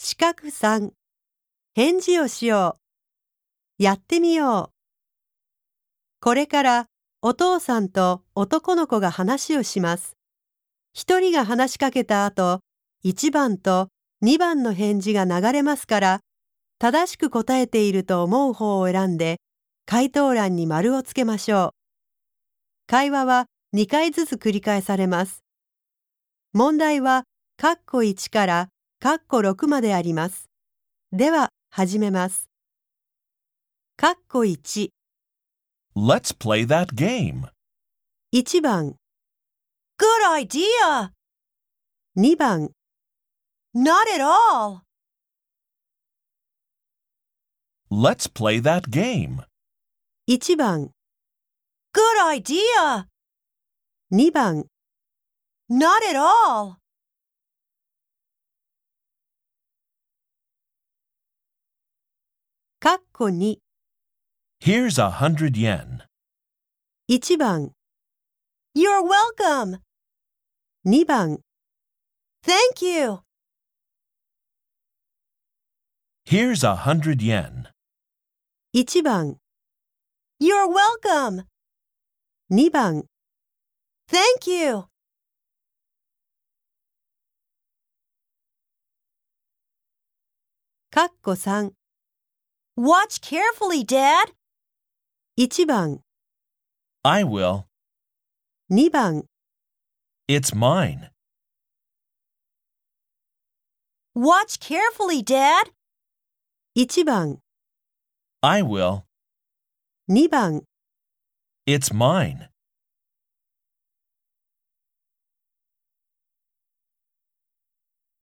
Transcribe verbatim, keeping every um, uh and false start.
四角さん、返事をしよう。やってみよう。これからお父さんと男の子が話をします。一人が話しかけた後、一番と二番の返事が流れますから、正しく答えていると思う方を選んで、回答欄に丸をつけましょう。会話はにかいずつ繰り返されます。問題は、カッコいちからカッコろくまであります。では、始めます。カッコいち、 Let's play that game. いちばん、 Good idea! にばん、 Not at all! Let's play that game. いちばん、 Good idea! にばん、 Not at all! カッコに、 Here's a hundred yen. いちばん、 You're welcome! にばん、 Thank you! Here's a hundred yen. いちばん、 You're welcome! にばん、 Thank you! カッコさん、 Watch carefully, Dad! いちばん、 I will. にばん、 It's mine. Watch carefully, Dad! いちばん、 I will. にばん、 It's mine.